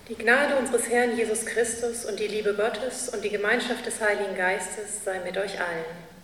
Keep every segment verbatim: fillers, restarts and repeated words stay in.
Die Gnade unseres Herrn Jesus Christus und die Liebe Gottes und die Gemeinschaft des Heiligen Geistes sei mit euch allen.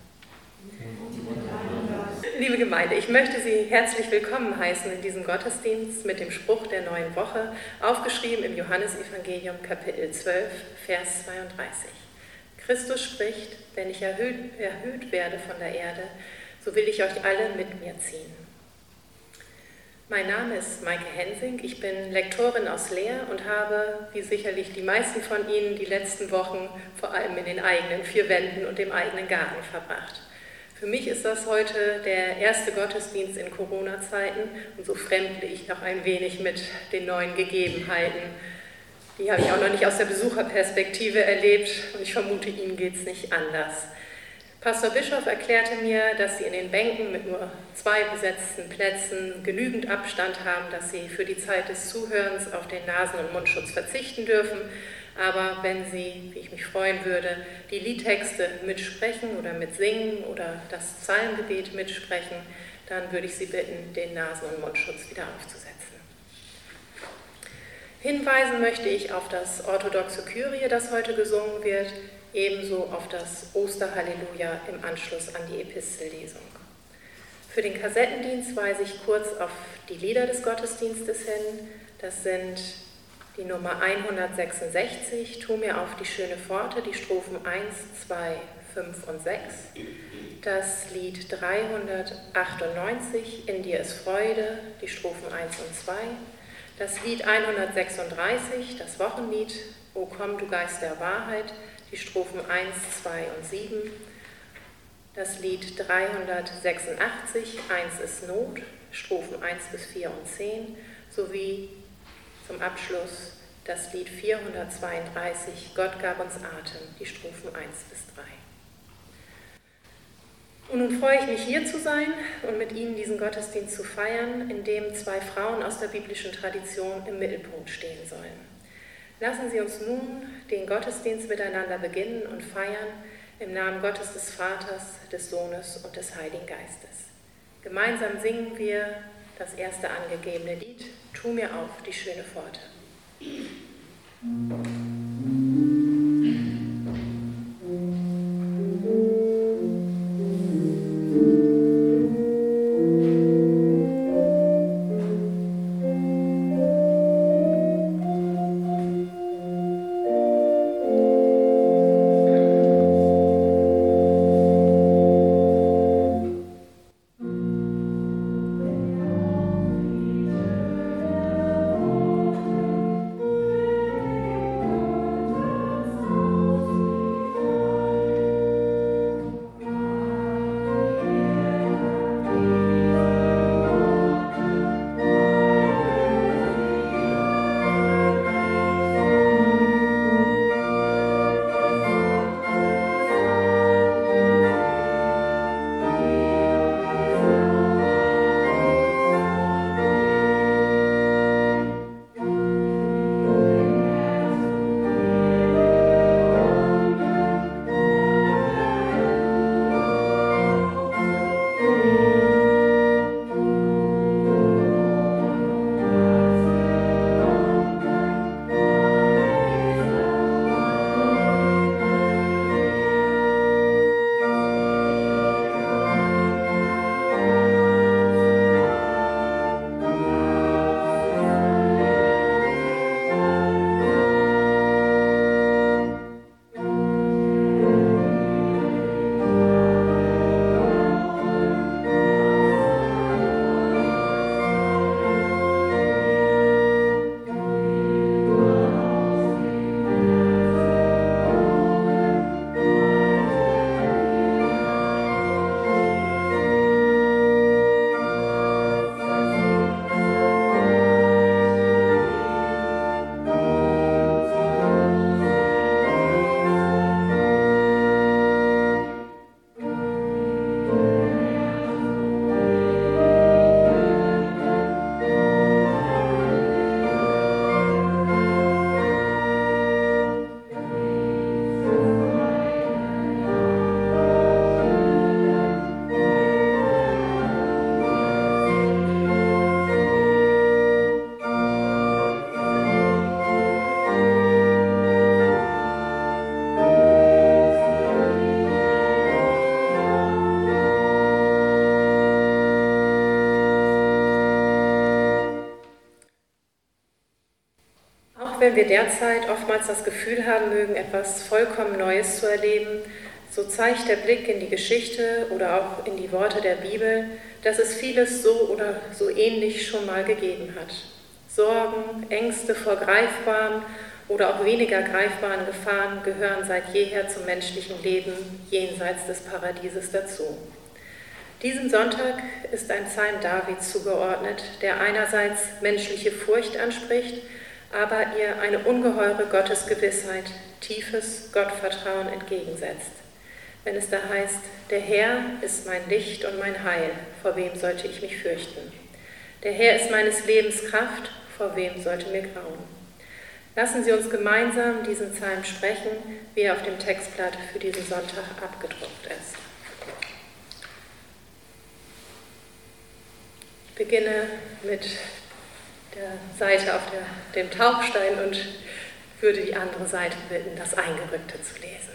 Liebe Gemeinde, ich möchte Sie herzlich willkommen heißen in diesem Gottesdienst mit dem Spruch der neuen Woche, aufgeschrieben im Johannesevangelium Kapitel zwölf, Vers zweiunddreißig. Christus spricht: Wenn ich erhöht, erhöht werde von der Erde, so will ich euch alle mit mir ziehen. Mein Name ist Maike Hensing, ich bin Lektorin aus Leer und habe, wie sicherlich die meisten von Ihnen, die letzten Wochen vor allem in den eigenen vier Wänden und dem eigenen Garten verbracht. Für mich ist das heute der erste Gottesdienst in Corona-Zeiten und so fremdle ich noch ein wenig mit den neuen Gegebenheiten. Die habe ich auch noch nicht aus der Besucherperspektive erlebt und ich vermute, Ihnen geht es nicht anders. Pastor Bischof erklärte mir, dass Sie in den Bänken mit nur zwei besetzten Plätzen genügend Abstand haben, dass Sie für die Zeit des Zuhörens auf den Nasen- und Mundschutz verzichten dürfen. Aber wenn Sie, wie ich mich freuen würde, die Liedtexte mitsprechen oder mitsingen oder das Psalmgebet mitsprechen, dann würde ich Sie bitten, den Nasen- und Mundschutz wieder aufzusetzen. Hinweisen möchte ich auf das orthodoxe Kyrie, das heute gesungen wird, ebenso auf das Osterhalleluja im Anschluss an die Epistellesung. Für den Kassettendienst weise ich kurz auf die Lieder des Gottesdienstes hin. Das sind die Nummer hundertsechsundsechzig, Tu mir auf die schöne Pforte, die Strophen eins, zwei, fünf und sechs. Das Lied dreihundertachtundneunzig, In dir ist Freude, die Strophen eins und zwei. Das Lied hundertsechsunddreißig, das Wochenlied, O komm, du Geist der Wahrheit, die Strophen eins, zwei und sieben. Das Lied dreihundertsechsundachtzig, Eins ist Not, Strophen eins bis vier und zehn, sowie zum Abschluss das Lied vierhundertzweiunddreißig, Gott gab uns Atem, die Strophen eins bis drei. Und nun freue ich mich, hier zu sein und mit Ihnen diesen Gottesdienst zu feiern, in dem zwei Frauen aus der biblischen Tradition im Mittelpunkt stehen sollen. Lassen Sie uns nun den Gottesdienst miteinander beginnen und feiern im Namen Gottes des Vaters, des Sohnes und des Heiligen Geistes. Gemeinsam singen wir das erste angegebene Lied, Tu mir auf die schöne Pforte. Thank wenn wir derzeit oftmals das Gefühl haben mögen, etwas vollkommen Neues zu erleben, so zeigt der Blick in die Geschichte oder auch in die Worte der Bibel, dass es vieles so oder so ähnlich schon mal gegeben hat. Sorgen, Ängste vor greifbaren oder auch weniger greifbaren Gefahren gehören seit jeher zum menschlichen Leben jenseits des Paradieses dazu. Diesem Sonntag ist ein Psalm Davids zugeordnet, der einerseits menschliche Furcht anspricht, aber ihr eine ungeheure Gottesgewissheit, tiefes Gottvertrauen entgegensetzt. Wenn es da heißt, der Herr ist mein Licht und mein Heil, vor wem sollte ich mich fürchten? Der Herr ist meines Lebens Kraft, vor wem sollte mir grauen? Lassen Sie uns gemeinsam diesen Psalm sprechen, wie er auf dem Textblatt für diesen Sonntag abgedruckt ist. Ich beginne mit der Seite auf der, dem Taufstein und würde die andere Seite bitten, das Eingerückte zu lesen.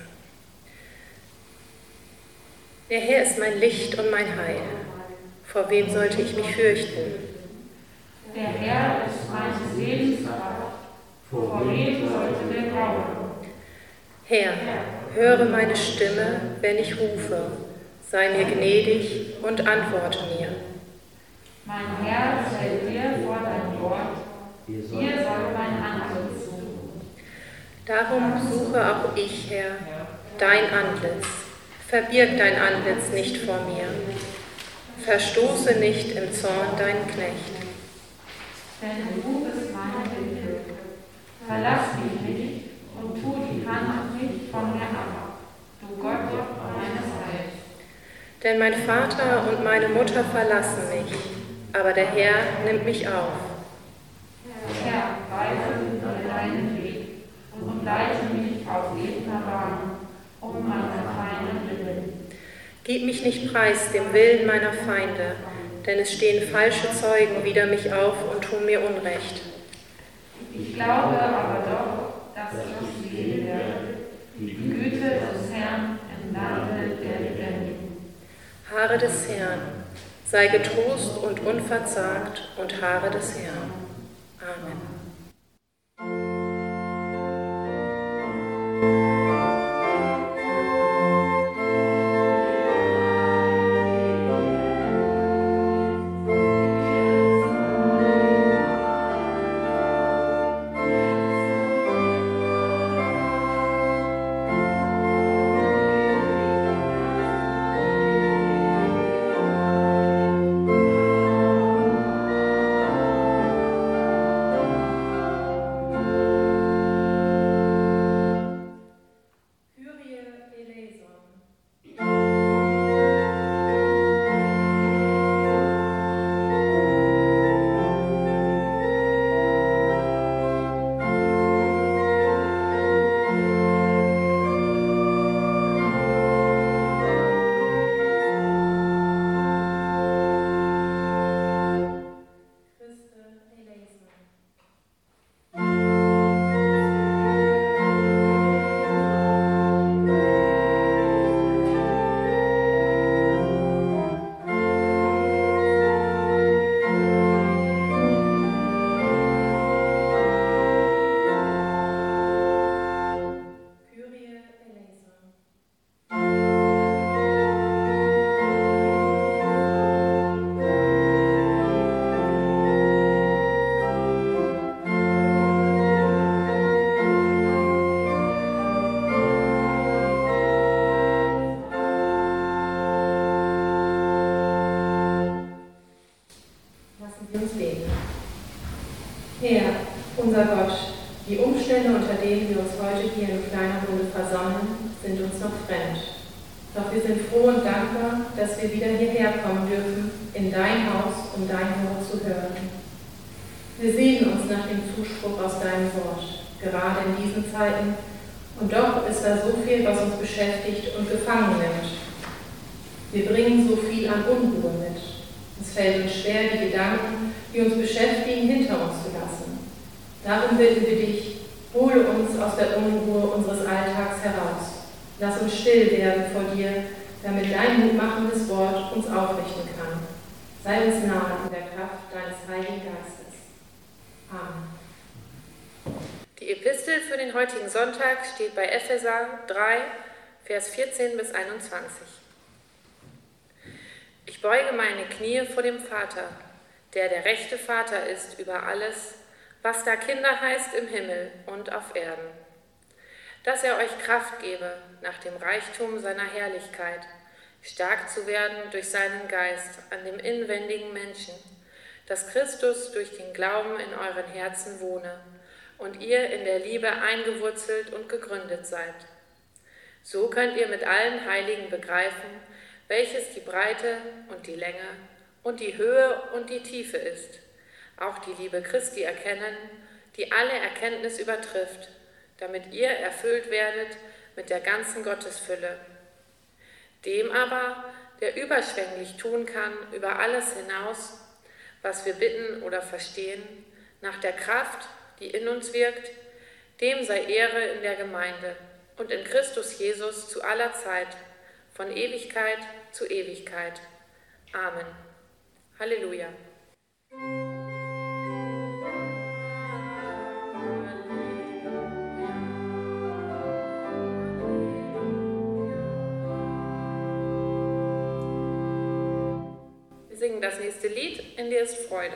Der Herr ist mein Licht und mein Heil. Vor wem sollte ich mich fürchten? Der Herr ist meines Lebens Kraft. Vor wem sollte mir grauen? Herr, höre meine Stimme, wenn ich rufe. Sei mir gnädig und antworte mir. Mein Herr stellt dir vor dein Wort, ihr soll mein Antlitz suchen. Darum suche auch ich, Herr, dein Antlitz. Verbirg dein Antlitz nicht vor mir. Verstoße nicht im Zorn deinen Knecht. Denn du bist meine Hilfe. Verlass mich nicht und tu die Hand nicht von mir ab, du Gott meines Heils. Denn mein Vater und meine Mutter verlassen mich, aber der Herr nimmt mich auf. Herr, weise mir deinen Weg und leite mich auf ebener Bahn, um meine Feinde willen. Gib mich nicht preis dem Willen meiner Feinde, denn es stehen falsche Zeugen wider mich auf und tun mir Unrecht. Ich glaube aber doch, dass ich sehen werde, die Güte des Herrn im Lande der Lebendigen. Harre des Herrn, sei getrost und unverzagt und harre des Herrn. Amen. Herr, unser Gott, die Umstände, unter denen wir uns heute hier in kleiner Runde versammeln, sind uns noch fremd. Doch wir sind froh und dankbar, dass wir wieder hierher kommen dürfen, in dein Haus, um dein Wort zu hören. Wir sehnen uns nach dem Zuspruch aus deinem Wort, gerade in diesen Zeiten, und doch ist da so viel, was uns beschäftigt und gefangen nimmt. Wir bringen so viel an Unruhe mit. Es fällt uns schwer, die Gedanken, die uns beschäftigen, hinter uns zu lassen. Darum bitten wir dich, hole uns aus der Unruhe unseres Alltags heraus. Lass uns still werden vor dir, damit dein mutmachendes Wort uns aufrichten kann. Sei uns nahe in der Kraft deines Heiligen Geistes. Amen. Die Epistel für den heutigen Sonntag steht bei Epheser drei, Vers vierzehn bis einundzwanzig. Ich beuge meine Knie vor dem Vater, der der rechte Vater ist über alles, was da Kinder heißt im Himmel und auf Erden, dass er euch Kraft gebe, nach dem Reichtum seiner Herrlichkeit, stark zu werden durch seinen Geist an dem inwendigen Menschen, dass Christus durch den Glauben in euren Herzen wohne und ihr in der Liebe eingewurzelt und gegründet seid. So könnt ihr mit allen Heiligen begreifen, welches die Breite und die Länge und die Höhe und die Tiefe ist, auch die Liebe Christi erkennen, die alle Erkenntnis übertrifft, damit ihr erfüllt werdet mit der ganzen Gottesfülle. Dem aber, der überschwänglich tun kann über alles hinaus, was wir bitten oder verstehen, nach der Kraft, die in uns wirkt, dem sei Ehre in der Gemeinde und in Christus Jesus zu aller Zeit, von Ewigkeit zu Ewigkeit. Amen. Halleluja. Wir singen das nächste Lied, In dir ist Freude.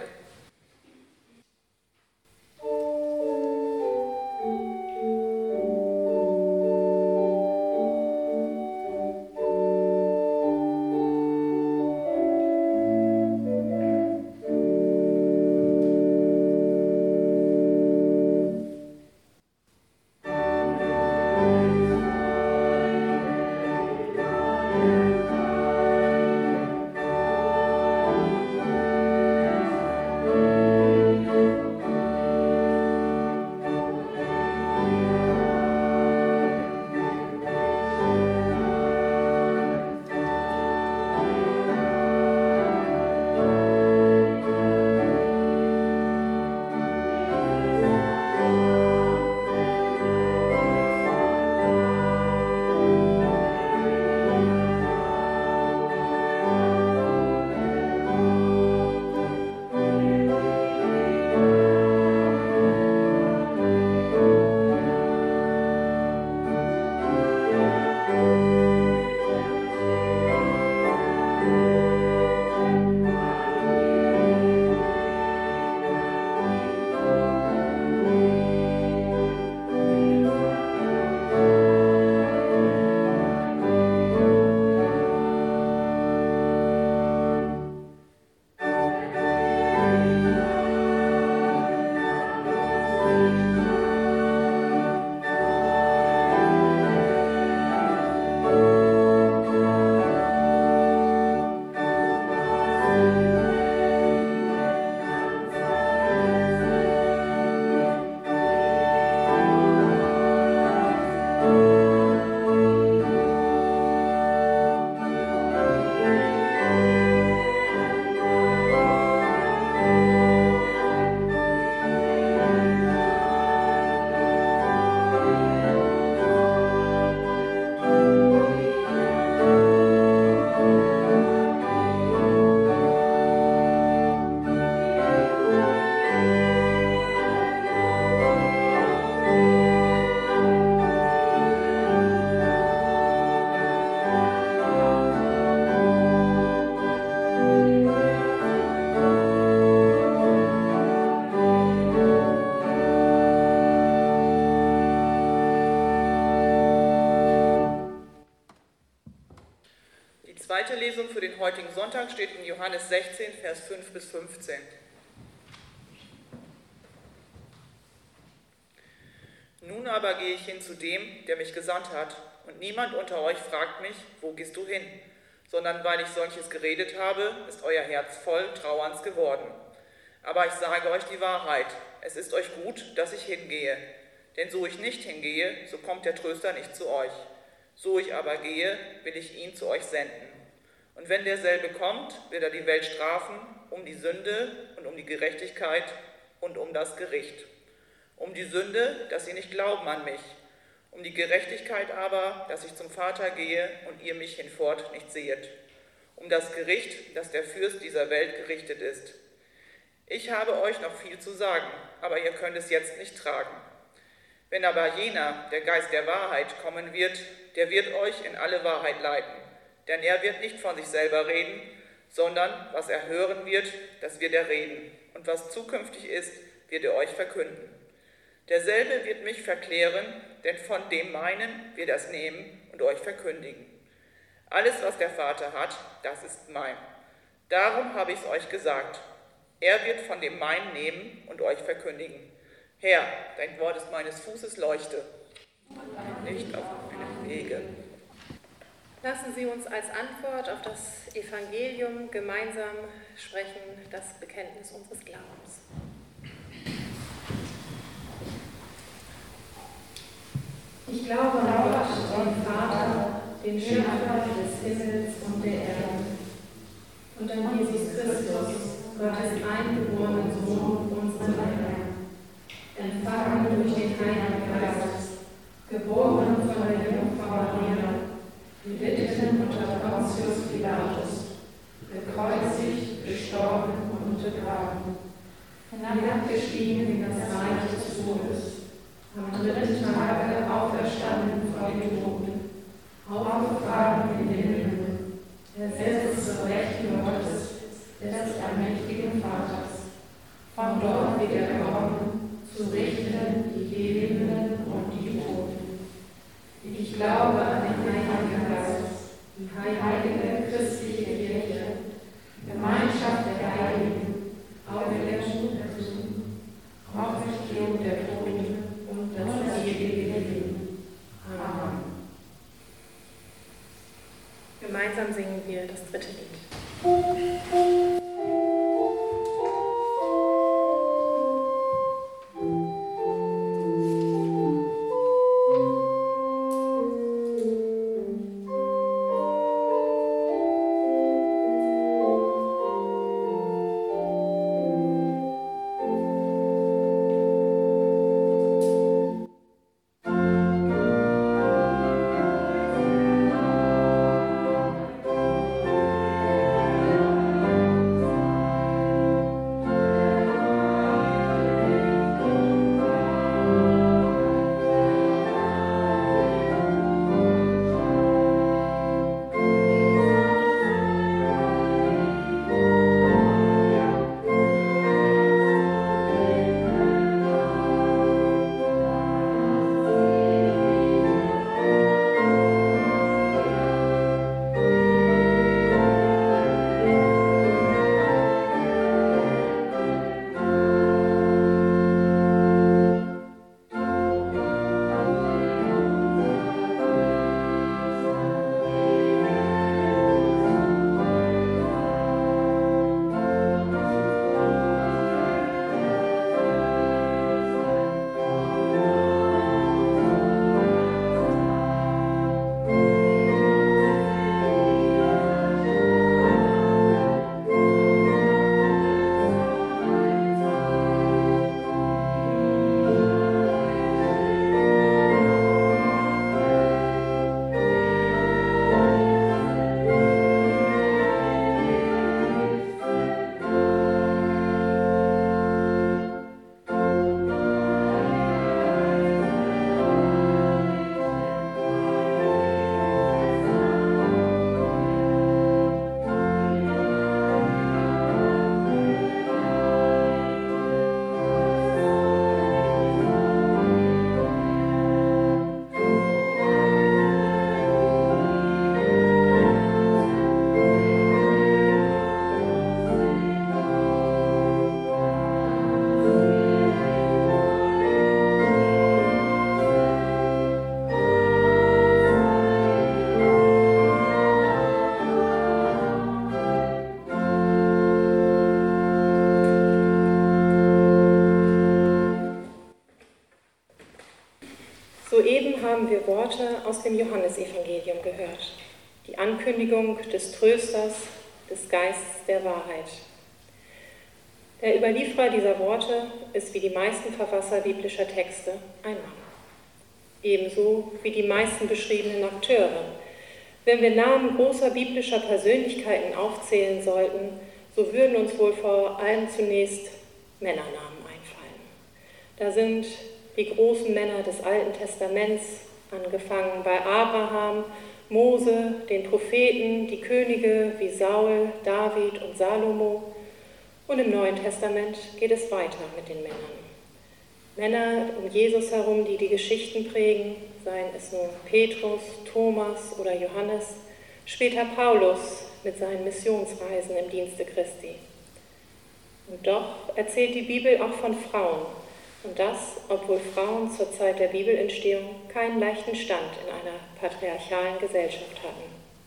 Die zweite Lesung für den heutigen Sonntag steht in Johannes sechzehn, Vers fünf bis fünfzehn. Nun aber gehe ich hin zu dem, der mich gesandt hat, und niemand unter euch fragt mich, wo gehst du hin? Sondern weil ich solches geredet habe, ist euer Herz voll Trauerns geworden. Aber ich sage euch die Wahrheit, es ist euch gut, dass ich hingehe. Denn so ich nicht hingehe, so kommt der Tröster nicht zu euch. So ich aber gehe, will ich ihn zu euch senden. Und wenn derselbe kommt, wird er die Welt strafen, um die Sünde und um die Gerechtigkeit und um das Gericht. Um die Sünde, dass sie nicht glauben an mich. Um die Gerechtigkeit aber, dass ich zum Vater gehe und ihr mich hinfort nicht sehet. Um das Gericht, dass der Fürst dieser Welt gerichtet ist. Ich habe euch noch viel zu sagen, aber ihr könnt es jetzt nicht tragen. Wenn aber jener, der Geist der Wahrheit, kommen wird, der wird euch in alle Wahrheit leiten. Denn er wird nicht von sich selber reden, sondern was er hören wird, das wird er reden. Und was zukünftig ist, wird er euch verkünden. Derselbe wird mich verklären, denn von dem meinen wird er es nehmen und euch verkündigen. Alles, was der Vater hat, das ist mein. Darum habe ich es euch gesagt. Er wird von dem meinen nehmen und euch verkündigen. Herr, dein Wort ist meines Fußes Leuchte, nicht auf meinem Wege. Lassen Sie uns als Antwort auf das Evangelium gemeinsam sprechen, das Bekenntnis unseres Glaubens. Ich glaube an Gott, den Vater, den Schöpfer des Himmels und der Erde, und an Jesus Christus, Gottes eingeborenen Sohn, unseren Herrn, empfangen durch den Heiligen Geist, geboren von der Jungfrau Maria, gelitten unter Pontius Pilatus, gekreuzigt, gestorben und begraben, hinabgestiegen in das Reich des Todes, am dritten Tage auferstanden von den Toten, aufgefahren in den Himmel, er sitzt zur Rechten Gottes, des allmächtigen Vaters. Von dort wird er kommen, zu richten die Lebenden und die Toten. Ich glaube an den Heiligen Geist, die heilige christliche Kirche, Gemeinschaft der Heiligen, Auferstehung der Toten, Auferstehung der Toten und das ewige Leben. Amen. Gemeinsam singen wir das dritte Lied. Soeben haben wir Worte aus dem Johannesevangelium gehört, die Ankündigung des Trösters, des Geistes der Wahrheit. Der Überlieferer dieser Worte ist wie die meisten Verfasser biblischer Texte ein Mann, ebenso wie die meisten beschriebenen Akteure. Wenn wir Namen großer biblischer Persönlichkeiten aufzählen sollten, so würden uns wohl vor allem zunächst Männernamen einfallen. Da sind die großen Männer des Alten Testaments, angefangen bei Abraham, Mose, den Propheten, die Könige wie Saul, David und Salomo. Und im Neuen Testament geht es weiter mit den Männern. Männer um Jesus herum, die die Geschichten prägen, seien es nun Petrus, Thomas oder Johannes, später Paulus mit seinen Missionsreisen im Dienste Christi. Und doch erzählt die Bibel auch von Frauen, und das, obwohl Frauen zur Zeit der Bibelentstehung keinen leichten Stand in einer patriarchalen Gesellschaft hatten.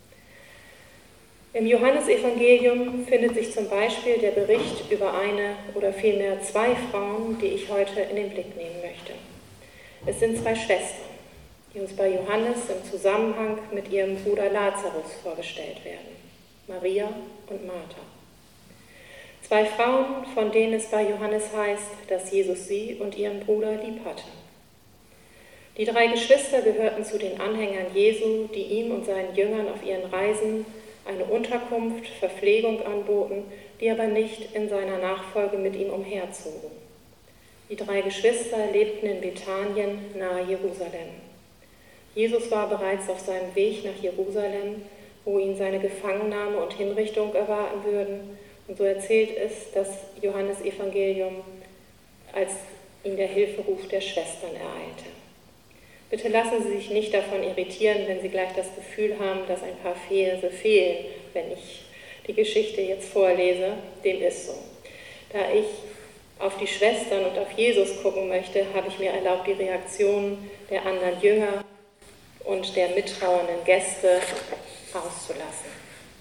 Im Johannesevangelium findet sich zum Beispiel der Bericht über eine oder vielmehr zwei Frauen, die ich heute in den Blick nehmen möchte. Es sind zwei Schwestern, die uns bei Johannes im Zusammenhang mit ihrem Bruder Lazarus vorgestellt werden, Maria und Martha. Zwei Frauen, von denen es bei Johannes heißt, dass Jesus sie und ihren Bruder lieb hatte. Die drei Geschwister gehörten zu den Anhängern Jesu, die ihm und seinen Jüngern auf ihren Reisen eine Unterkunft, Verpflegung anboten, die aber nicht in seiner Nachfolge mit ihm umherzogen. Die drei Geschwister lebten in Bethanien nahe Jerusalem. Jesus war bereits auf seinem Weg nach Jerusalem, wo ihn seine Gefangennahme und Hinrichtung erwarten würden. Und so erzählt es das Johannesevangelium, als ihn der Hilferuf der Schwestern ereilte. Bitte lassen Sie sich nicht davon irritieren, wenn Sie gleich das Gefühl haben, dass ein paar Verse fehlen, wenn ich die Geschichte jetzt vorlese. Dem ist so. Da ich auf die Schwestern und auf Jesus gucken möchte, habe ich mir erlaubt, die Reaktionen der anderen Jünger und der mittrauernden Gäste auszulassen.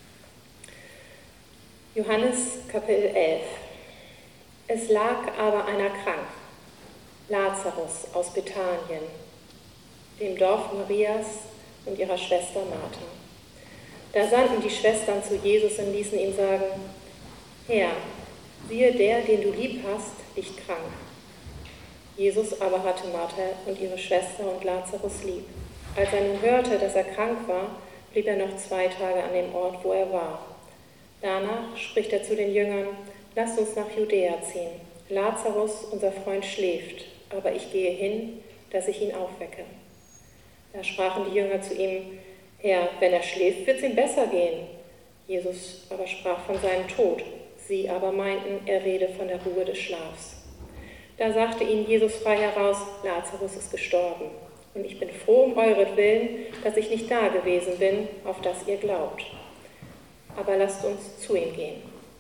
Johannes Kapitel elf. Es lag aber einer krank, Lazarus aus Bethanien, dem Dorf Marias und ihrer Schwester Martha. Da sandten die Schwestern zu Jesus und ließen ihn sagen: Herr, siehe, der, den du lieb hast, liegt krank. Jesus aber hatte Martha und ihre Schwester und Lazarus lieb. Als er nun hörte, dass er krank war, blieb er noch zwei Tage an dem Ort, wo er war. Danach spricht er zu den Jüngern: Lasst uns nach Judäa ziehen. Lazarus, unser Freund, schläft, aber ich gehe hin, dass ich ihn aufwecke. Da sprachen die Jünger zu ihm: Herr, wenn er schläft, wird es ihm besser gehen. Jesus aber sprach von seinem Tod. Sie aber meinten, er rede von der Ruhe des Schlafs. Da sagte ihnen Jesus frei heraus: Lazarus ist gestorben. Und ich bin froh um euretwillen, dass ich nicht da gewesen bin, auf das ihr glaubt. Aber lasst uns zu ihm gehen.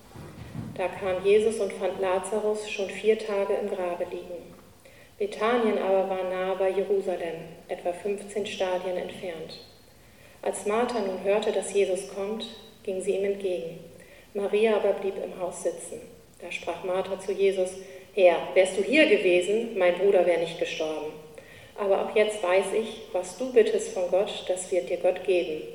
Da kam Jesus und fand Lazarus schon vier Tage im Grabe liegen. Bethanien aber war nahe bei Jerusalem, etwa fünfzehn Stadien entfernt. Als Martha nun hörte, dass Jesus kommt, ging sie ihm entgegen. Maria aber blieb im Haus sitzen. Da sprach Martha zu Jesus: Herr, wärst du hier gewesen, mein Bruder wäre nicht gestorben. Aber auch jetzt weiß ich, was du bittest von Gott, das wird dir Gott geben.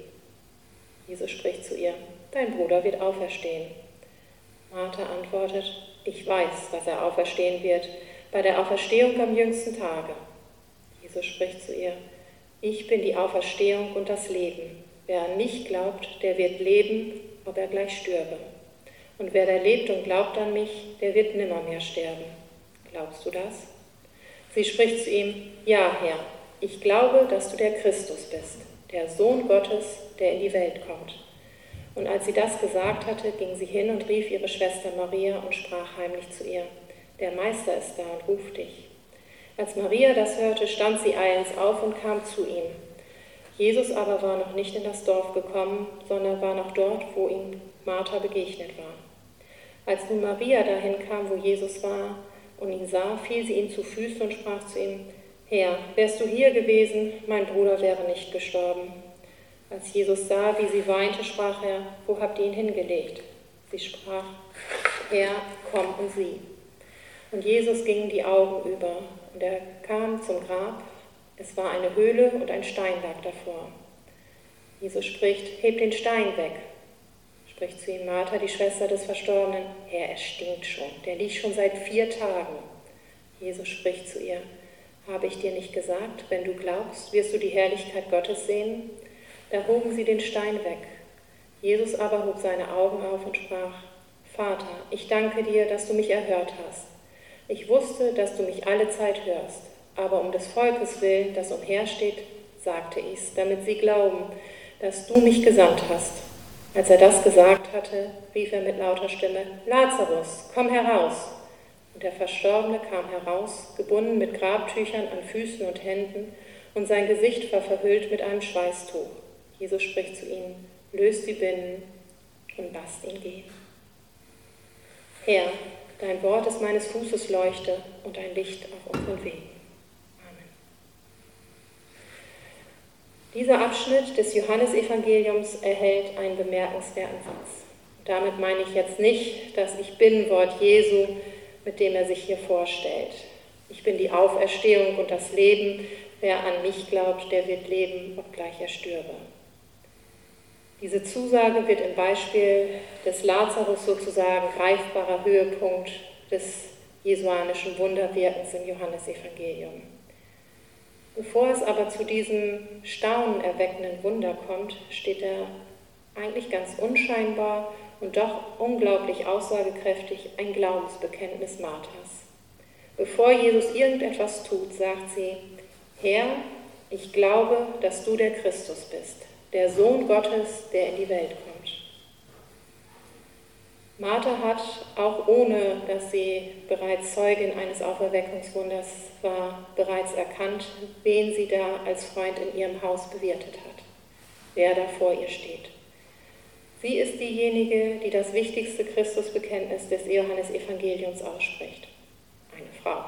Jesus spricht zu ihr: Dein Bruder wird auferstehen. Martha antwortet: Ich weiß, dass er auferstehen wird, bei der Auferstehung am jüngsten Tage. Jesus spricht zu ihr: Ich bin die Auferstehung und das Leben. Wer an mich glaubt, der wird leben, ob er gleich stürbe. Und wer da lebt und glaubt an mich, der wird nimmermehr sterben. Glaubst du das? Sie spricht zu ihm: Ja, Herr, ich glaube, dass du der Christus bist, der Sohn Gottes, der in die Welt kommt. Und als sie das gesagt hatte, ging sie hin und rief ihre Schwester Maria und sprach heimlich zu ihr: Der Meister ist da und ruft dich. Als Maria das hörte, stand sie eilends auf und kam zu ihm. Jesus aber war noch nicht in das Dorf gekommen, sondern war noch dort, wo ihm Martha begegnet war. Als nun Maria dahin kam, wo Jesus war, und ihn sah, fiel sie ihm zu Füßen und sprach zu ihm: Herr, wärst du hier gewesen, mein Bruder wäre nicht gestorben. Als Jesus sah, wie sie weinte, sprach er: Wo habt ihr ihn hingelegt? Sie sprach: Herr, komm und sieh. Und Jesus ging die Augen über, und er kam zum Grab. Es war eine Höhle und ein Stein lag davor. Jesus spricht: Hebt den Stein weg. Spricht zu ihm Martha, die Schwester des Verstorbenen: Herr, er stinkt schon, der liegt schon seit vier Tagen. Jesus spricht zu ihr: Habe ich dir nicht gesagt, wenn du glaubst, wirst du die Herrlichkeit Gottes sehen? Da hoben sie den Stein weg. Jesus aber hob seine Augen auf und sprach: Vater, ich danke dir, dass du mich erhört hast. Ich wusste, dass du mich alle Zeit hörst, aber um des Volkes willen, das umhersteht, sagte ich's, damit sie glauben, dass du mich gesandt hast. Als er das gesagt hatte, rief er mit lauter Stimme, Lazarus, komm heraus! Und der Verstorbene kam heraus, gebunden mit Grabtüchern an Füßen und Händen, und sein Gesicht war verhüllt mit einem Schweißtuch. Jesus spricht zu ihnen, löst die Binden und lasst ihn gehen. Herr, dein Wort ist meines Fußes Leuchte und ein Licht auf unseren Wegen. Amen. Dieser Abschnitt des Johannesevangeliums erhält einen bemerkenswerten Satz. Damit meine ich jetzt nicht das Ich Bin-Wort Jesu, mit dem er sich hier vorstellt. Ich bin die Auferstehung und das Leben. Wer an mich glaubt, der wird leben, obgleich er stürbe. Diese Zusage wird im Beispiel des Lazarus sozusagen greifbarer Höhepunkt des jesuanischen Wunderwirkens im Johannesevangelium. Bevor es aber zu diesem staunenerweckenden Wunder kommt, steht er eigentlich ganz unscheinbar und doch unglaublich aussagekräftig ein Glaubensbekenntnis Marthas. Bevor Jesus irgendetwas tut, sagt sie, Herr, ich glaube, dass du der Christus bist, der Sohn Gottes, der in die Welt kommt. Martha hat, auch ohne dass sie bereits Zeugin eines Auferweckungswunders war, bereits erkannt, wen sie da als Freund in ihrem Haus bewirtet hat, wer da vor ihr steht. Sie ist diejenige, die das wichtigste Christusbekenntnis des Johannesevangeliums ausspricht, eine Frau.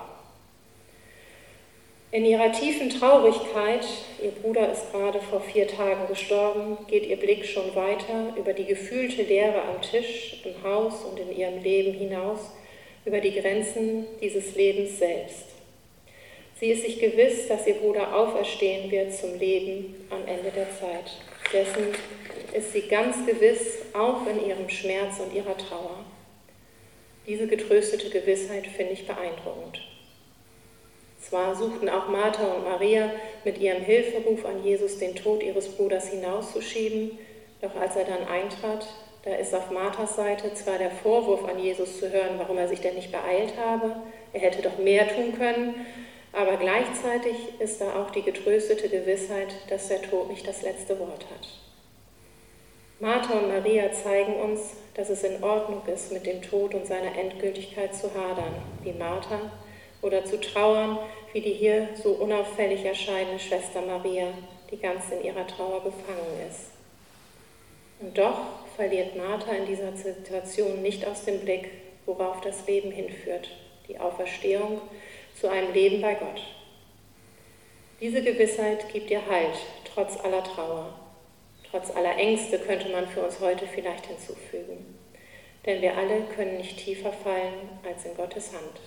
In ihrer tiefen Traurigkeit, ihr Bruder ist gerade vor vier Tagen gestorben, geht ihr Blick schon weiter über die gefühlte Leere am Tisch, im Haus und in ihrem Leben hinaus, über die Grenzen dieses Lebens selbst. Sie ist sich gewiss, dass ihr Bruder auferstehen wird zum Leben am Ende der Zeit. Dessen ist sie ganz gewiss, auch in ihrem Schmerz und ihrer Trauer. Diese getröstete Gewissheit finde ich beeindruckend. Zwar suchten auch Martha und Maria mit ihrem Hilferuf an Jesus den Tod ihres Bruders hinauszuschieben, doch als er dann eintrat, da ist auf Marthas Seite zwar der Vorwurf an Jesus zu hören, warum er sich denn nicht beeilt habe, er hätte doch mehr tun können, aber gleichzeitig ist da auch die getröstete Gewissheit, dass der Tod nicht das letzte Wort hat. Martha und Maria zeigen uns, dass es in Ordnung ist, mit dem Tod und seiner Endgültigkeit zu hadern, wie Martha, oder zu trauern, wie die hier so unauffällig erscheinende Schwester Maria, die ganz in ihrer Trauer gefangen ist. Und doch verliert Martha in dieser Situation nicht aus dem Blick, worauf das Leben hinführt, die Auferstehung zu einem Leben bei Gott. Diese Gewissheit gibt ihr Halt, trotz aller Trauer, trotz aller Ängste könnte man für uns heute vielleicht hinzufügen. Denn wir alle können nicht tiefer fallen als in Gottes Hand.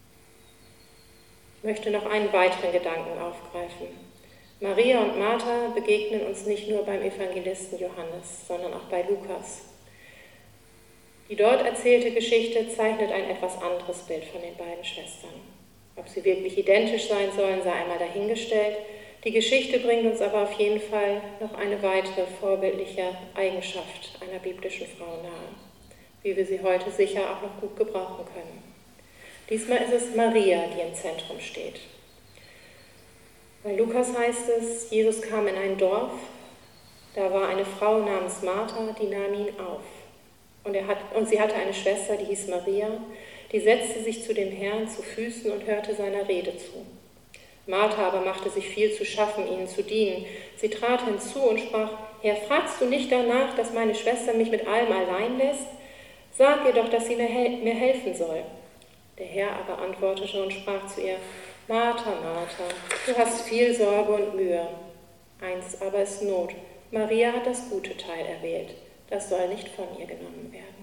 Ich möchte noch einen weiteren Gedanken aufgreifen. Maria und Martha begegnen uns nicht nur beim Evangelisten Johannes, sondern auch bei Lukas. Die dort erzählte Geschichte zeichnet ein etwas anderes Bild von den beiden Schwestern. Ob sie wirklich identisch sein sollen, sei einmal dahingestellt. Die Geschichte bringt uns aber auf jeden Fall noch eine weitere vorbildliche Eigenschaft einer biblischen Frau nahe, wie wir sie heute sicher auch noch gut gebrauchen können. Diesmal ist es Maria, die im Zentrum steht. Bei Lukas heißt es, Jesus kam in ein Dorf, da war eine Frau namens Martha, die nahm ihn auf. Und, er hat, und sie hatte eine Schwester, die hieß Maria, die setzte sich zu dem Herrn zu Füßen und hörte seiner Rede zu. Martha aber machte sich viel zu schaffen, ihnen zu dienen. Sie trat hinzu und sprach, Herr, fragst du nicht danach, dass meine Schwester mich mit allem allein lässt? Sag ihr doch, dass sie mir, hel- mir helfen soll. Der Herr aber antwortete und sprach zu ihr, Martha, Martha, du hast viel Sorge und Mühe. Eins aber ist Not. Maria hat das gute Teil erwählt. Das soll nicht von ihr genommen werden.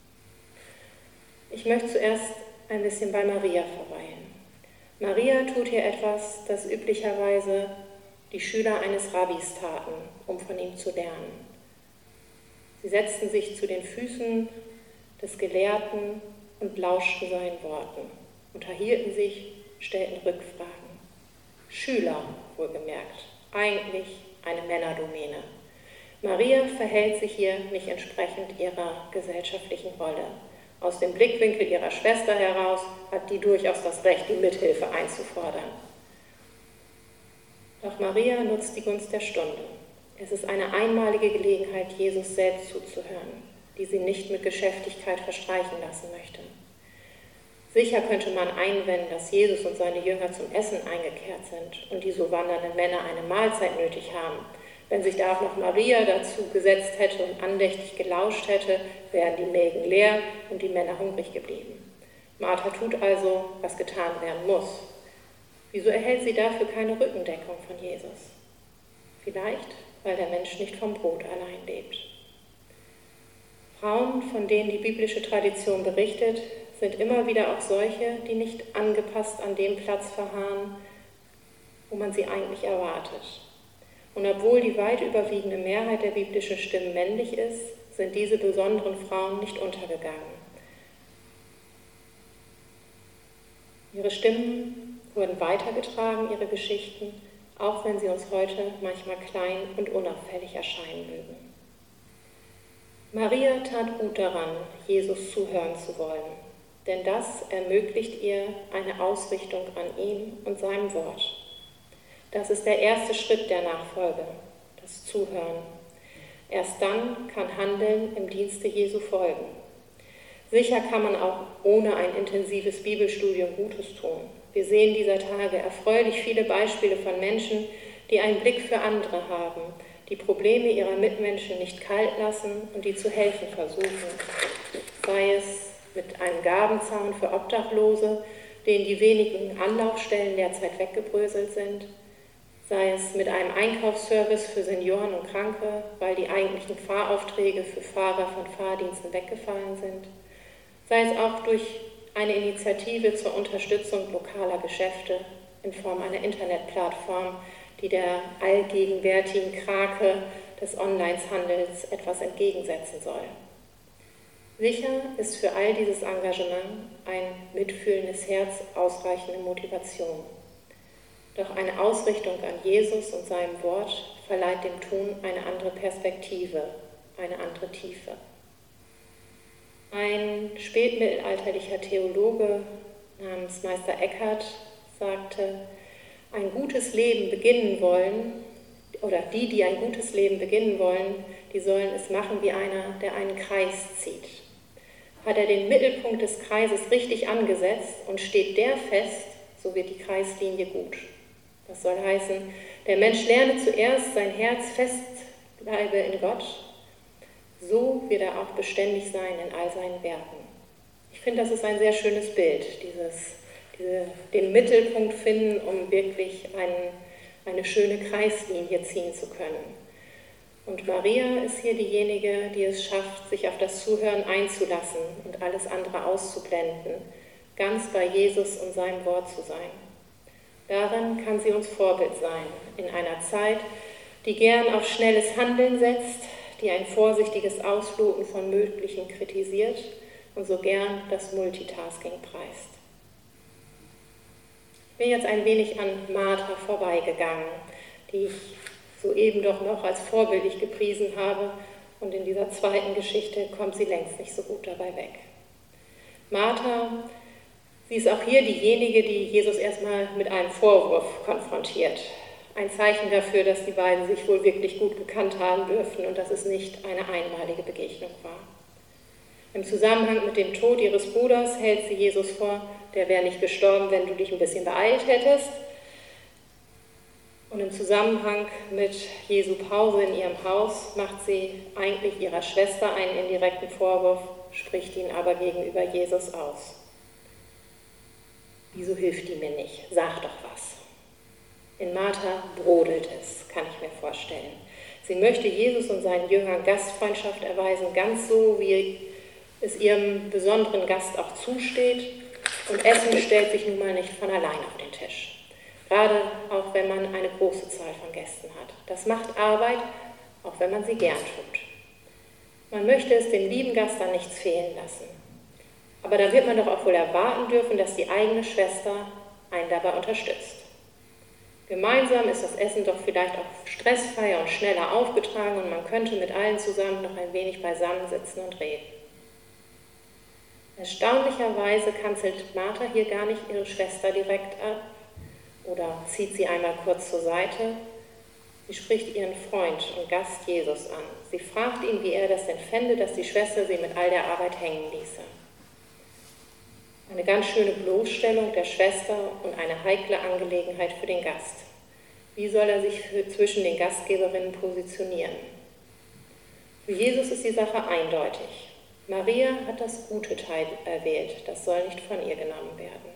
Ich möchte zuerst ein bisschen bei Maria verweilen. Maria tut hier etwas, das üblicherweise die Schüler eines Rabbis taten, um von ihm zu lernen. Sie setzten sich zu den Füßen des Gelehrten und lauschten seinen Worten, unterhielten sich, stellten Rückfragen. Schüler, wohlgemerkt, eigentlich eine Männerdomäne. Maria verhält sich hier nicht entsprechend ihrer gesellschaftlichen Rolle. Aus dem Blickwinkel ihrer Schwester heraus hat die durchaus das Recht, die Mithilfe einzufordern. Doch Maria nutzt die Gunst der Stunde. Es ist eine einmalige Gelegenheit, Jesus selbst zuzuhören, die sie nicht mit Geschäftigkeit verstreichen lassen möchte. Sicher könnte man einwenden, dass Jesus und seine Jünger zum Essen eingekehrt sind und die so wandernden Männer eine Mahlzeit nötig haben. Wenn sich da auch noch Maria dazu gesetzt hätte und andächtig gelauscht hätte, wären die Mägen leer und die Männer hungrig geblieben. Martha tut also, was getan werden muss. Wieso erhält sie dafür keine Rückendeckung von Jesus? Vielleicht, weil der Mensch nicht vom Brot allein lebt. Frauen, von denen die biblische Tradition berichtet, sind immer wieder auch solche, die nicht angepasst an dem Platz verharren, wo man sie eigentlich erwartet. Und obwohl die weit überwiegende Mehrheit der biblischen Stimmen männlich ist, sind diese besonderen Frauen nicht untergegangen. Ihre Stimmen wurden weitergetragen, ihre Geschichten, auch wenn sie uns heute manchmal klein und unauffällig erscheinen mögen. Maria tat gut daran, Jesus zuhören zu wollen, denn das ermöglicht ihr eine Ausrichtung an ihm und seinem Wort. Das ist der erste Schritt der Nachfolge, das Zuhören. Erst dann kann Handeln im Dienste Jesu folgen. Sicher kann man auch ohne ein intensives Bibelstudium Gutes tun. Wir sehen dieser Tage erfreulich viele Beispiele von Menschen, die einen Blick für andere haben, die Probleme ihrer Mitmenschen nicht kalt lassen und die zu helfen versuchen. Sei es mit einem Gabenzaun für Obdachlose, denen die wenigen Anlaufstellen derzeit weggebröselt sind, sei es mit einem Einkaufsservice für Senioren und Kranke, weil die eigentlichen Fahraufträge für Fahrer von Fahrdiensten weggefallen sind, sei es auch durch eine Initiative zur Unterstützung lokaler Geschäfte in Form einer Internetplattform, die der allgegenwärtigen Krake des Onlinehandels etwas entgegensetzen soll. Sicher ist für all dieses Engagement ein mitfühlendes Herz ausreichende Motivation. Doch eine Ausrichtung an Jesus und seinem Wort verleiht dem Tun eine andere Perspektive, eine andere Tiefe. Ein spätmittelalterlicher Theologe namens Meister Eckhart sagte, ein gutes Leben beginnen wollen, oder die, die ein gutes Leben beginnen wollen, die sollen es machen wie einer, der einen Kreis zieht. Hat er den Mittelpunkt des Kreises richtig angesetzt und steht der fest, so wird die Kreislinie gut. Das soll heißen, der Mensch lerne zuerst sein Herz fest bleibe in Gott, so wird er auch beständig sein in all seinen Werken. Ich finde, das ist ein sehr schönes Bild, dieses, diese, den Mittelpunkt finden, um wirklich einen, eine schöne Kreislinie ziehen zu können. Und Maria ist hier diejenige, die es schafft, sich auf das Zuhören einzulassen und alles andere auszublenden, ganz bei Jesus und seinem Wort zu sein. Darin kann sie uns Vorbild sein, in einer Zeit, die gern auf schnelles Handeln setzt, die ein vorsichtiges Ausloten von Möglichem kritisiert und so gern das Multitasking preist. Ich bin jetzt ein wenig an Martha vorbeigegangen, die ich soeben doch noch als vorbildlich gepriesen habe, und in dieser zweiten Geschichte kommt sie längst nicht so gut dabei weg. Martha, sie ist auch hier diejenige, die Jesus erstmal mit einem Vorwurf konfrontiert. Ein Zeichen dafür, dass die beiden sich wohl wirklich gut gekannt haben dürfen und dass es nicht eine einmalige Begegnung war. Im Zusammenhang mit dem Tod ihres Bruders hält sie Jesus vor, der wäre nicht gestorben, wenn du dich ein bisschen beeilt hättest. Und im Zusammenhang mit Jesu Pause in ihrem Haus macht sie eigentlich ihrer Schwester einen indirekten Vorwurf, spricht ihn aber gegenüber Jesus aus. Wieso hilft die mir nicht? Sag doch was. In Martha brodelt es, kann ich mir vorstellen. Sie möchte Jesus und seinen Jüngern Gastfreundschaft erweisen, ganz so, wie es ihrem besonderen Gast auch zusteht. Und Essen stellt sich nun mal nicht von allein auf den Tisch. Gerade auch, wenn man eine große Zahl von Gästen hat. Das macht Arbeit, auch wenn man sie gern tut. Man möchte es dem lieben Gast an nichts fehlen lassen. Aber da wird man doch auch wohl erwarten dürfen, dass die eigene Schwester einen dabei unterstützt. Gemeinsam ist das Essen doch vielleicht auch stressfreier und schneller aufgetragen und man könnte mit allen zusammen noch ein wenig beisammensitzen und reden. Erstaunlicherweise kanzelt Martha hier gar nicht ihre Schwester direkt ab oder zieht sie einmal kurz zur Seite. Sie spricht ihren Freund und Gast Jesus an. Sie fragt ihn, wie er das denn fände, dass die Schwester sie mit all der Arbeit hängen ließe. Eine ganz schöne Bloßstellung der Schwester und eine heikle Angelegenheit für den Gast. Wie soll er sich für, zwischen den Gastgeberinnen positionieren? Für Jesus ist die Sache eindeutig. Maria hat das gute Teil erwählt, das soll nicht von ihr genommen werden.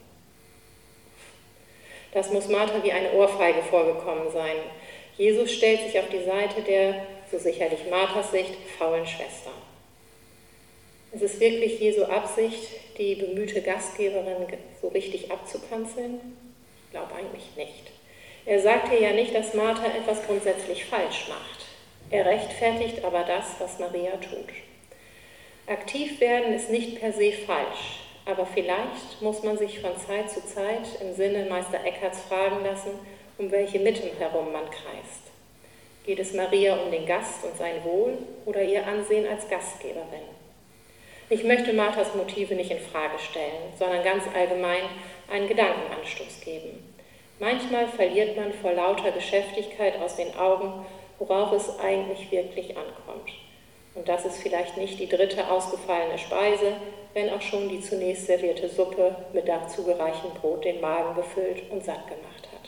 Das muss Martha wie eine Ohrfeige vorgekommen sein. Jesus stellt sich auf die Seite der, so sicherlich Marthas Sicht, faulen Schwester. Es ist wirklich Jesu Absicht, die bemühte Gastgeberin so richtig abzukanzeln? Ich glaube eigentlich nicht. Er sagt ihr ja nicht, dass Martha etwas grundsätzlich falsch macht. Er rechtfertigt aber das, was Maria tut. Aktiv werden ist nicht per se falsch, aber vielleicht muss man sich von Zeit zu Zeit im Sinne Meister Eckharts fragen lassen, um welche Mitte herum man kreist. Geht es Maria um den Gast und sein Wohl oder ihr Ansehen als Gastgeberin? Ich möchte Marthas Motive nicht in Frage stellen, sondern ganz allgemein einen Gedankenanstoß geben. Manchmal verliert man vor lauter Geschäftigkeit aus den Augen, worauf es eigentlich wirklich ankommt. Und das ist vielleicht nicht die dritte ausgefallene Speise, wenn auch schon die zunächst servierte Suppe mit dazu gereichtem Brot den Magen gefüllt und satt gemacht hat.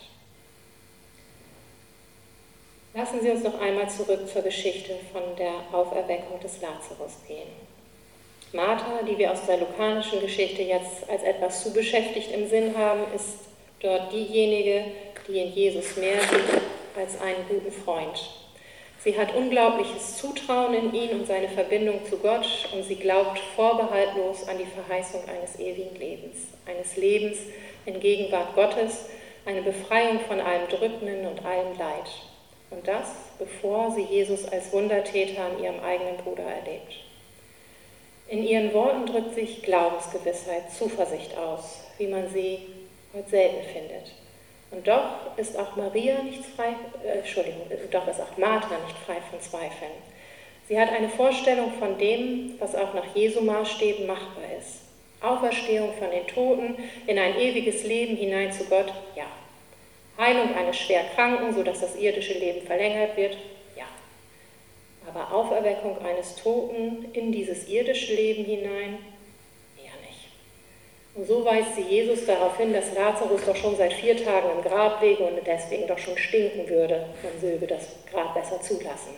Lassen Sie uns noch einmal zurück zur Geschichte von der Auferweckung des Lazarus gehen. Martha, die wir aus der lukanischen Geschichte jetzt als etwas zu beschäftigt im Sinn haben, ist dort diejenige, die in Jesus mehr sieht als einen guten Freund. Sie hat unglaubliches Zutrauen in ihn und seine Verbindung zu Gott und sie glaubt vorbehaltlos an die Verheißung eines ewigen Lebens, eines Lebens in Gegenwart Gottes, eine Befreiung von allem Drückenden und allem Leid. Und das, bevor sie Jesus als Wundertäter an ihrem eigenen Bruder erlebt. In ihren Worten drückt sich Glaubensgewissheit, Zuversicht aus, wie man sie heute selten findet. Und doch ist auch Maria nicht frei, äh, Entschuldigung, doch ist auch Martha nicht frei von Zweifeln. Sie hat eine Vorstellung von dem, was auch nach Jesu Maßstäben machbar ist. Auferstehung von den Toten, in ein ewiges Leben hinein zu Gott, ja. Heilung eines Schwerkranken, sodass das irdische Leben verlängert wird, ja. Aber Auferweckung eines Toten in dieses irdische Leben hinein, eher nicht. Und so weist sie Jesus darauf hin, dass Lazarus doch schon seit vier Tagen im Grab liege und deswegen doch schon stinken würde. Man möge das Grab besser zulassen.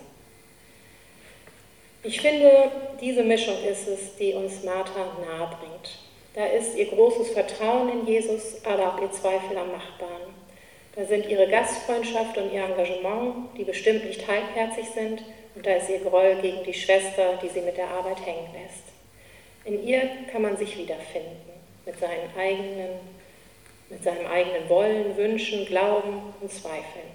Ich finde, diese Mischung ist es, die uns Martha nahe bringt. Da ist ihr großes Vertrauen in Jesus, aber auch ihr Zweifel am Machbaren. Da sind ihre Gastfreundschaft und ihr Engagement, die bestimmt nicht halbherzig sind, und da ist ihr Groll gegen die Schwester, die sie mit der Arbeit hängen lässt. In ihr kann man sich wiederfinden, mit seinen eigenen, mit seinem eigenen Wollen, Wünschen, Glauben und Zweifeln.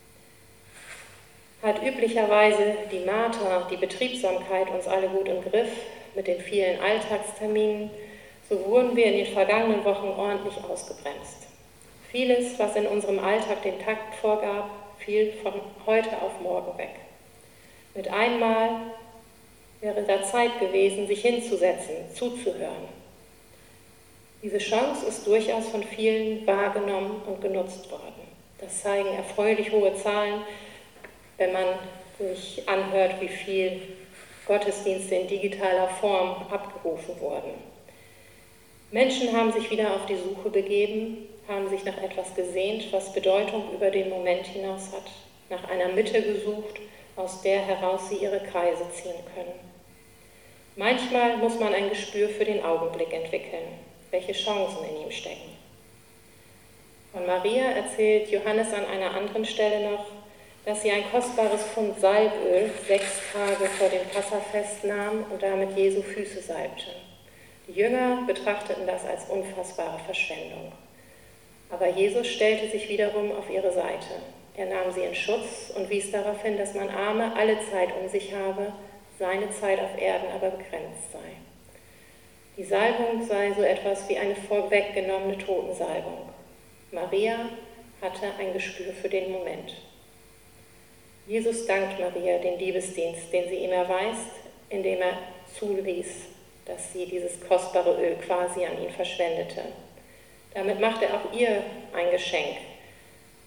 Hat üblicherweise die Martha, die Betriebsamkeit, uns alle gut im Griff mit den vielen Alltagsterminen, so wurden wir in den vergangenen Wochen ordentlich ausgebremst. Vieles, was in unserem Alltag den Takt vorgab, fiel von heute auf morgen weg. Mit einmal wäre da Zeit gewesen, sich hinzusetzen, zuzuhören. Diese Chance ist durchaus von vielen wahrgenommen und genutzt worden. Das zeigen erfreulich hohe Zahlen, wenn man sich anhört, wie viel Gottesdienste in digitaler Form abgerufen wurden. Menschen haben sich wieder auf die Suche begeben, haben sich nach etwas gesehnt, was Bedeutung über den Moment hinaus hat, nach einer Mitte gesucht, aus der heraus sie ihre Kreise ziehen können. Manchmal muss man ein Gespür für den Augenblick entwickeln, welche Chancen in ihm stecken. Von Maria erzählt Johannes an einer anderen Stelle noch, dass sie ein kostbares Pfund Salböl sechs Tage vor dem Passafest nahm und damit Jesu Füße salbte. Die Jünger betrachteten das als unfassbare Verschwendung. Aber Jesus stellte sich wiederum auf ihre Seite. Er nahm sie in Schutz und wies darauf hin, dass man Arme alle Zeit um sich habe, seine Zeit auf Erden aber begrenzt sei. Die Salbung sei so etwas wie eine vorweggenommene Totensalbung. Maria hatte ein Gespür für den Moment. Jesus dankt Maria den Liebesdienst, den sie ihm erweist, indem er zuließ, dass sie dieses kostbare Öl quasi an ihn verschwendete. Damit macht er auch ihr ein Geschenk,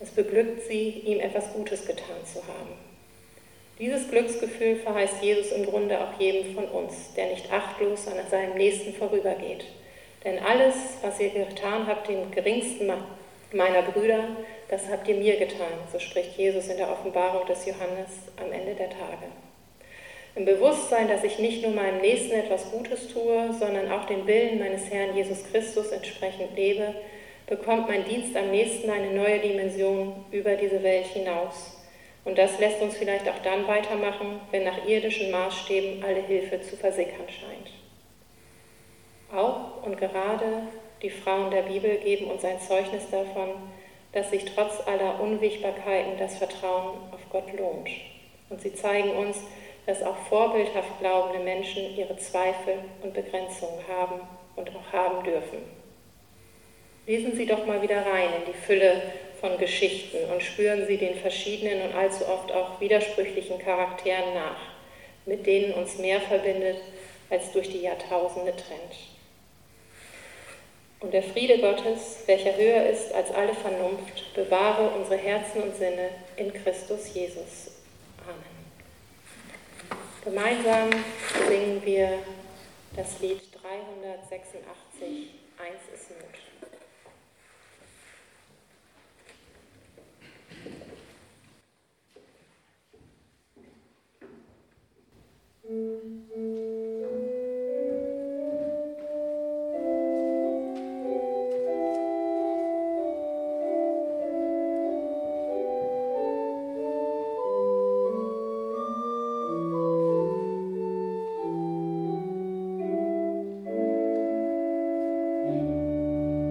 Es beglückt sie, ihm etwas Gutes getan zu haben. Dieses Glücksgefühl verheißt Jesus im Grunde auch jedem von uns, der nicht achtlos an seinem Nächsten vorübergeht. Denn alles, was ihr getan habt, dem geringsten meiner Brüder, das habt ihr mir getan, so spricht Jesus in der Offenbarung des Johannes am Ende der Tage. Im Bewusstsein, dass ich nicht nur meinem Nächsten etwas Gutes tue, sondern auch den Willen meines Herrn Jesus Christus entsprechend lebe, bekommt mein Dienst am Nächsten eine neue Dimension über diese Welt hinaus. Und das lässt uns vielleicht auch dann weitermachen, wenn nach irdischen Maßstäben alle Hilfe zu versickern scheint. Auch und gerade die Frauen der Bibel geben uns ein Zeugnis davon, dass sich trotz aller Unwägbarkeiten das Vertrauen auf Gott lohnt. Und sie zeigen uns, dass auch vorbildhaft glaubende Menschen ihre Zweifel und Begrenzungen haben und auch haben dürfen. Lesen Sie doch mal wieder rein in die Fülle von Geschichten und spüren Sie den verschiedenen und allzu oft auch widersprüchlichen Charakteren nach, mit denen uns mehr verbindet, als durch die Jahrtausende trennt. Und der Friede Gottes, welcher höher ist als alle Vernunft, bewahre unsere Herzen und Sinne in Christus Jesus. Amen. Gemeinsam singen wir das Lied dreihundertsechsundachtzig, Eins ist Not. Thank you.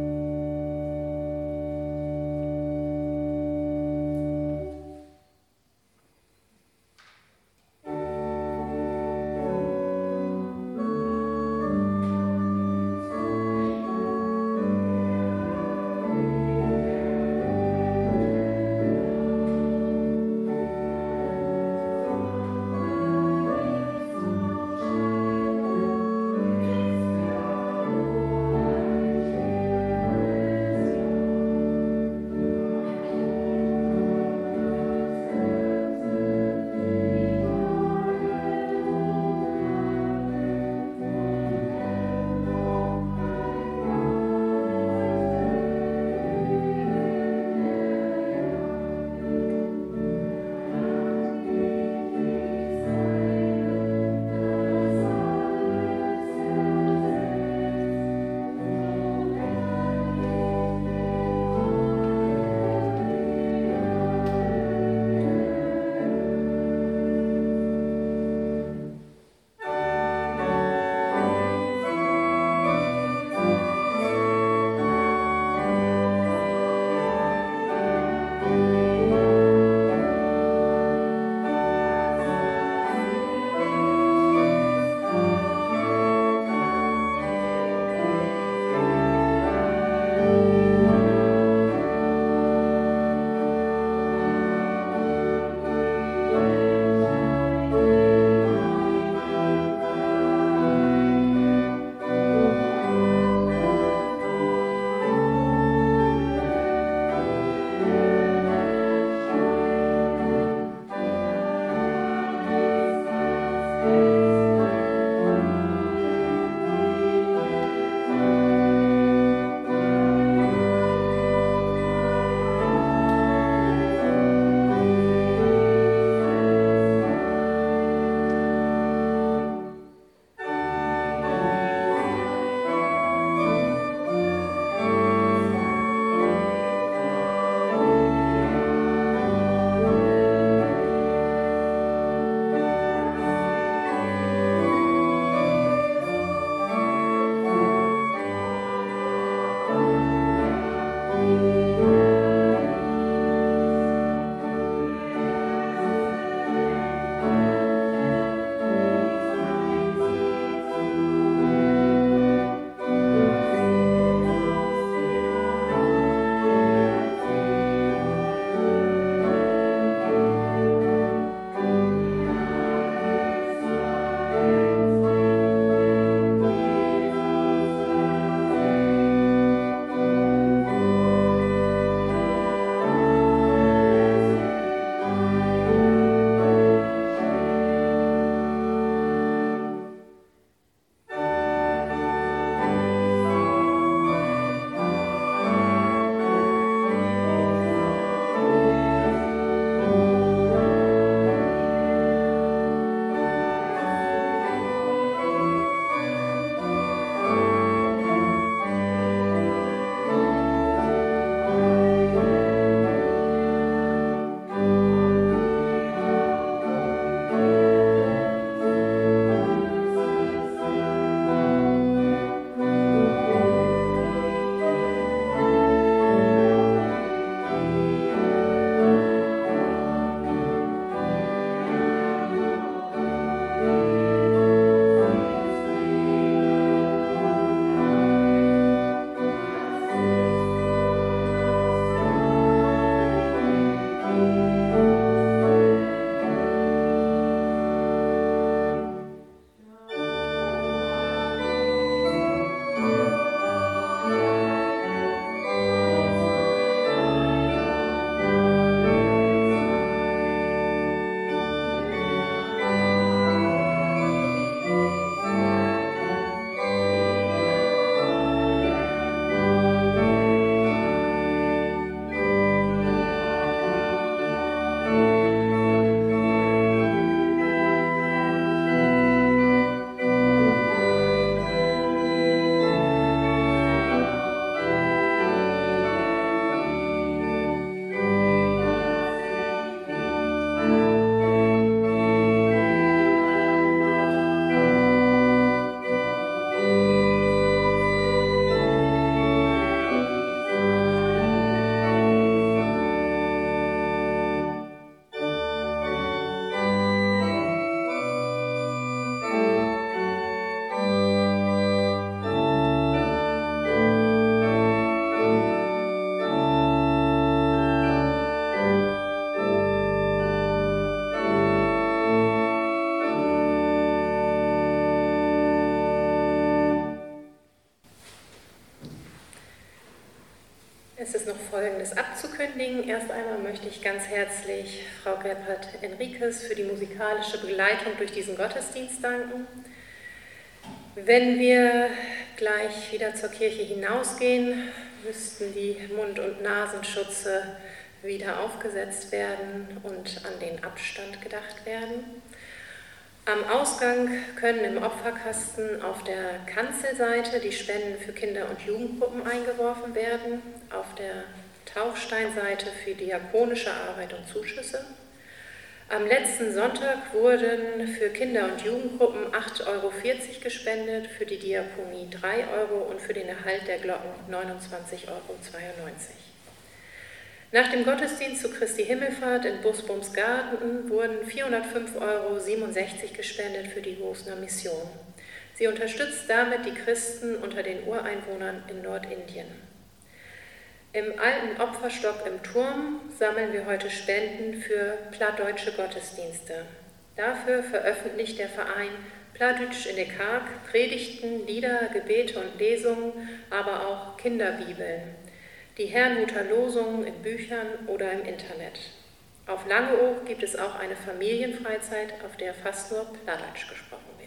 Es ist noch Folgendes abzukündigen. Erst einmal möchte ich ganz herzlich Frau Gebhardt-Enriquez für die musikalische Begleitung durch diesen Gottesdienst danken. Wenn wir gleich wieder zur Kirche hinausgehen, müssten die Mund- und Nasenschutze wieder aufgesetzt werden und an den Abstand gedacht werden. Am Ausgang können im Opferkasten auf der Kanzelseite die Spenden für Kinder- und Jugendgruppen eingeworfen werden, auf der Taufsteinseite für diakonische Arbeit und Zuschüsse. Am letzten Sonntag wurden für Kinder- und Jugendgruppen acht Euro vierzig gespendet, für die Diakonie drei Euro und für den Erhalt der Glocken neunundzwanzig Euro zweiundneunzig. Nach dem Gottesdienst zu Christi Himmelfahrt in Busbumsgarten wurden vierhundertfünf Euro siebenundsechzig gespendet für die Gosner Mission. Sie unterstützt damit die Christen unter den Ureinwohnern in Nordindien. Im alten Opferstock im Turm sammeln wir heute Spenden für plattdeutsche Gottesdienste. Dafür veröffentlicht der Verein Plattdeutsch in de Kark Predigten, Lieder, Gebete und Lesungen, aber auch Kinderbibeln. Die Herrnhuter Losungen in Büchern oder im Internet. Auf Langeoog gibt es auch eine Familienfreizeit, auf der fast nur Plattdeutsch gesprochen wird.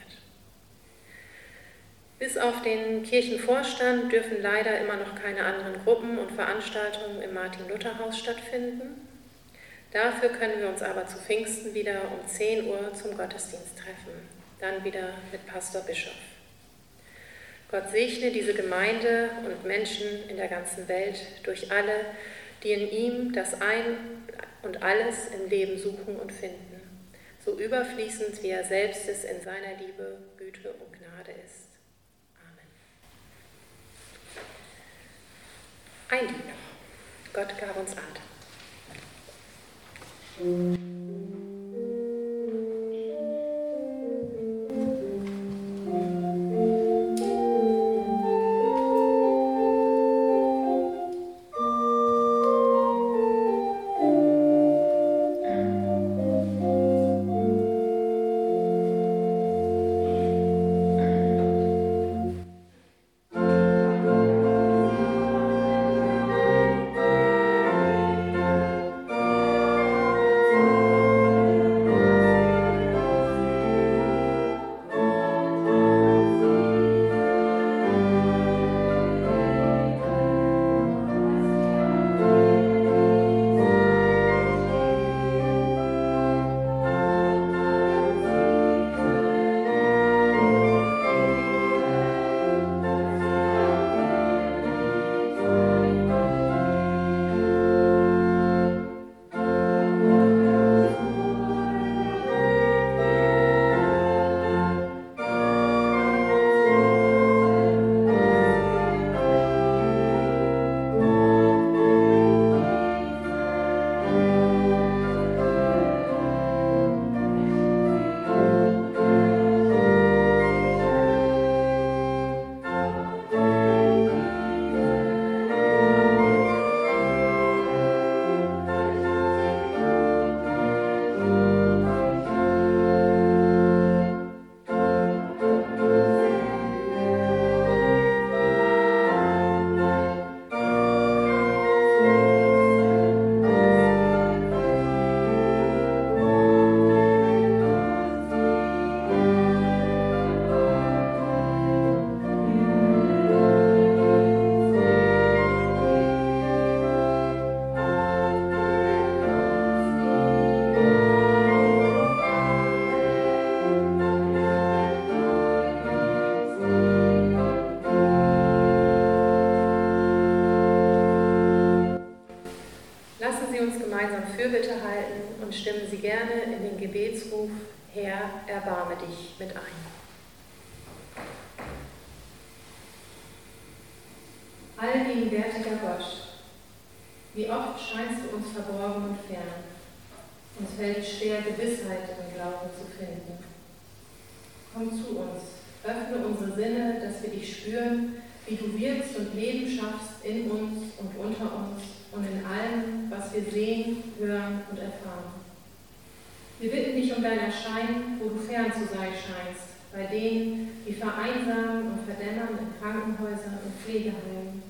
Bis auf den Kirchenvorstand dürfen leider immer noch keine anderen Gruppen und Veranstaltungen im Martin-Luther-Haus stattfinden. Dafür können wir uns aber zu Pfingsten wieder um zehn Uhr zum Gottesdienst treffen, dann wieder mit Pastor Bischof. Gott segne diese Gemeinde und Menschen in der ganzen Welt durch alle, die in ihm das Ein und Alles im Leben suchen und finden, so überfließend wie er selbst es in seiner Liebe, Güte und Gnade ist. Amen. Ein Lied noch. Gott gab uns Atem. Fürbitte halten und stimmen Sie gerne in den Gebetsruf Herr, erbarme dich mit ein. Allgegenwärtiger Gott, wie oft scheinst du uns verborgen und fern. Uns fällt schwer, Gewissheit im Glauben zu finden. Komm zu uns, öffne unsere Sinne, dass wir dich spüren, wie du wirkst und Leben schaffst in uns und unter uns und in allem, was wir sehen, hören und erfahren. Wir bitten dich um dein Erscheinen, wo du fern zu sein scheinst, bei denen, die vereinsamen und verdämmern in Krankenhäusern und Pflegeheimen,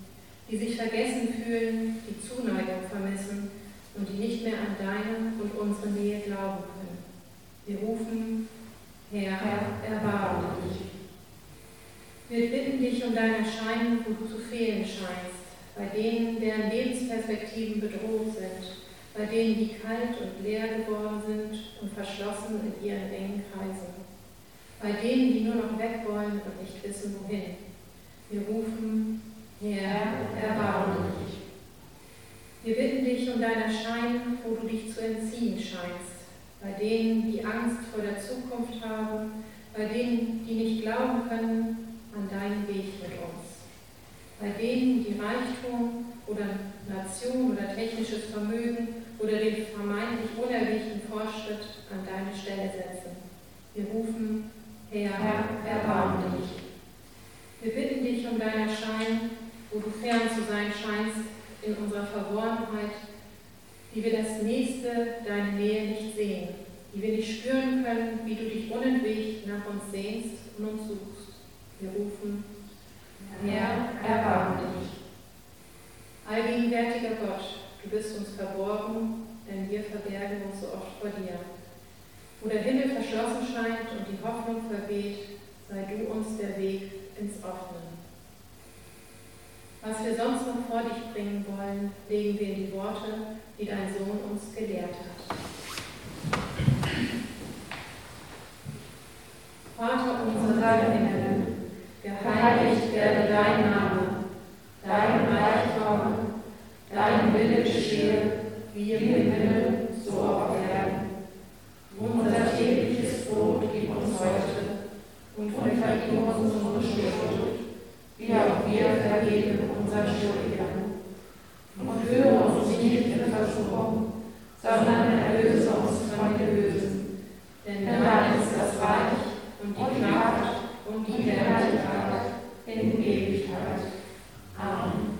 die sich vergessen fühlen, die Zuneigung vermissen und die nicht mehr an deine und unsere Nähe glauben können. Wir rufen, Herr, erbarme dich. Wir bitten dich um dein Erscheinen, wo du zu fehlen scheinst, bei denen, deren Lebensperspektiven bedroht sind, bei denen, die kalt und leer geworden sind und verschlossen in ihren engen Kreisen, bei denen, die nur noch weg wollen und nicht wissen, wohin. Wir rufen, Herr, erbarme dich. Wir bitten dich um dein Erscheinen, wo du dich zu entziehen scheinst, bei denen, die Angst vor der Zukunft haben, bei denen, die nicht glauben können an deinen Weg mit uns, bei denen, die Reichtum oder Nation oder technisches Vermögen oder den vermeintlich unerwichten Fortschritt an deine Stelle setzen. Wir rufen, Herr, erbarme dich. Wir bitten dich um dein Erscheinen, wo du fern zu sein scheinst in unserer Verworrenheit, die wir das Nächste, deine Nähe nicht sehen, die wir nicht spüren können, wie du dich unentwegt nach uns sehnst und uns suchst. Wir rufen, Herr, erbarme dich. Allgegenwärtiger Gott, du bist uns verborgen, denn wir verbergen uns so oft vor dir. Wo der Himmel verschlossen scheint und die Hoffnung verweht, sei du uns der Weg ins Offene. Was wir sonst noch vor dich bringen wollen, legen wir in die Worte, die dein Sohn uns gelehrt hat. Vater unser im Himmel, geheiligt werde dein Name, dein Reich komme, dein Wille geschehe, wie im Himmel, so auf Erden. Unser tägliches Brot gib uns heute und vergib uns unsere Schuld, wie auch wir vergeben unseren Schuldigern. Und führe uns nicht in Versuchung, sondern erlöse uns von dem Bösen. Denn dein ist das Reich und die Kraft und die Herrlichkeit in Ewigkeit. Amen.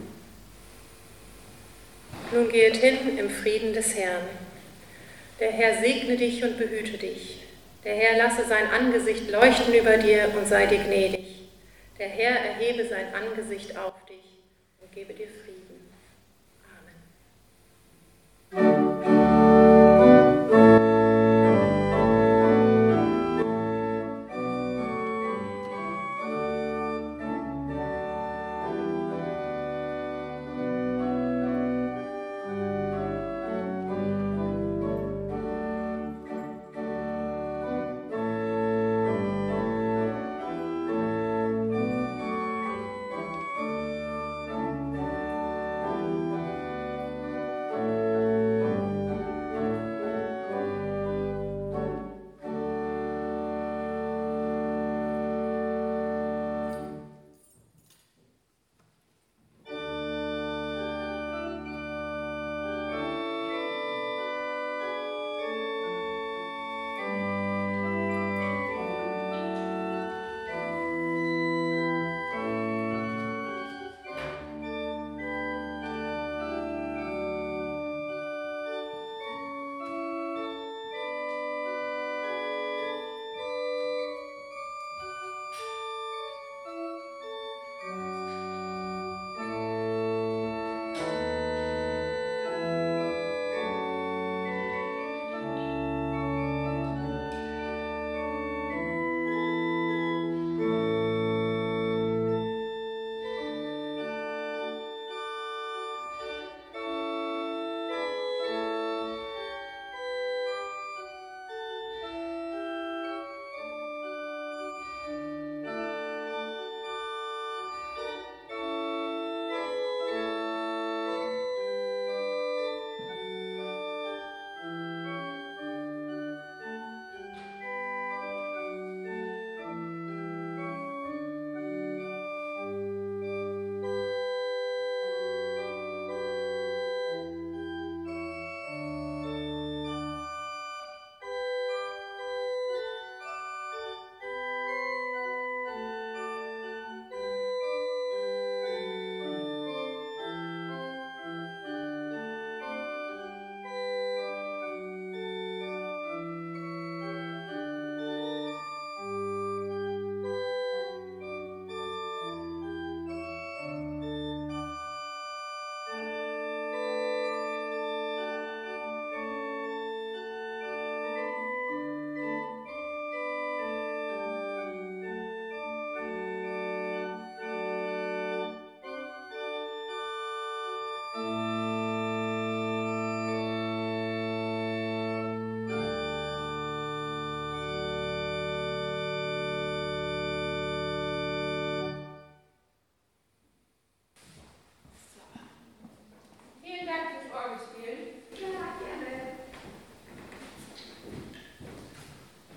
Nun geht hin im Frieden des Herrn. Der Herr segne dich und behüte dich. Der Herr lasse sein Angesicht leuchten über dir und sei dir gnädig. Der Herr erhebe sein Angesicht auf dich und gebe dir Frieden.